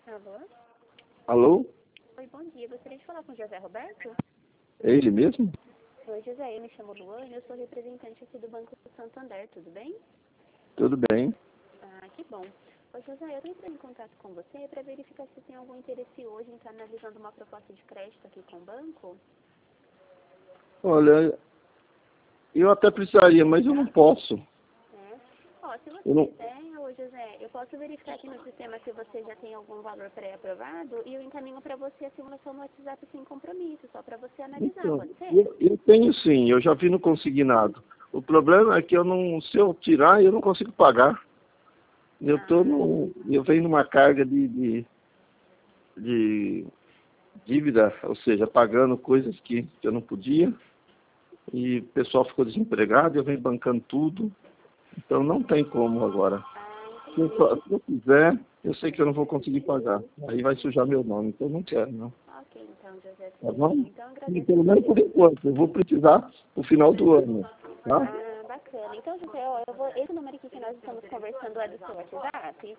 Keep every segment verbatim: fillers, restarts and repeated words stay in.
Alô? Alô? Oi, bom dia. Gostaria de falar com o José Roberto? É ele mesmo? Oi, José. Eu me chamo Luane, eu sou representante aqui do Banco Santander, tudo bem? Tudo bem. Ah, que bom. Ô, José, eu estou entrando em contato com você para verificar se tem algum interesse hoje em estar analisando uma proposta de crédito aqui com o banco. Olha, eu até precisaria, mas eu não posso. É. Ó, se você Eu não... quiser, ô, José, eu posso verificar aqui no sistema se você já tem algum valor pré-aprovado e eu encaminho para você a simulação no WhatsApp sem compromisso, só para você analisar, Então, pode ser? eu, eu tenho sim, eu já vi no consignado. O problema é que eu não, se eu tirar, eu não consigo pagar. Eu tô Ah, no, eu venho numa carga de, de, de dívida, ou seja, pagando coisas que, que eu não podia. E o pessoal ficou desempregado, eu venho bancando tudo. Então não tem como agora. ah, Se eu, entendi. se eu fizer, eu sei que eu não vou conseguir pagar. Aí vai sujar meu nome, então eu não quero, não. Ok, então, José, Tá tudo bem. bom? Então, E agradeço a pelo sua menos por atenção. enquanto. Eu vou precisar no final do ano. Tá? Ah, bacana. Então, José, ó, eu vou, esse número aqui que nós estamos conversando é do seu WhatsApp?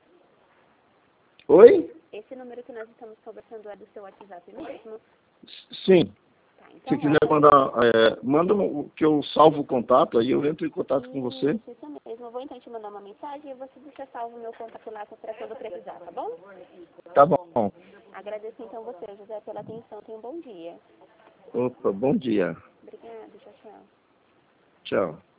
Oi? Esse número que nós estamos conversando é do seu WhatsApp mesmo? Sim. Tá, Se então, ó, quiser mandar, é, manda o que eu salvo o contato, aí eu entro em contato com você. isso, isso mesmo. Eu vou então te mandar uma mensagem e você deixa salvo o meu contato lá para quando precisar, tá bom? Tá bom. Agradeço então você, José, pela atenção. Tenha um bom dia. Opa, bom dia. Obrigada, tchau, tchau. Tchau.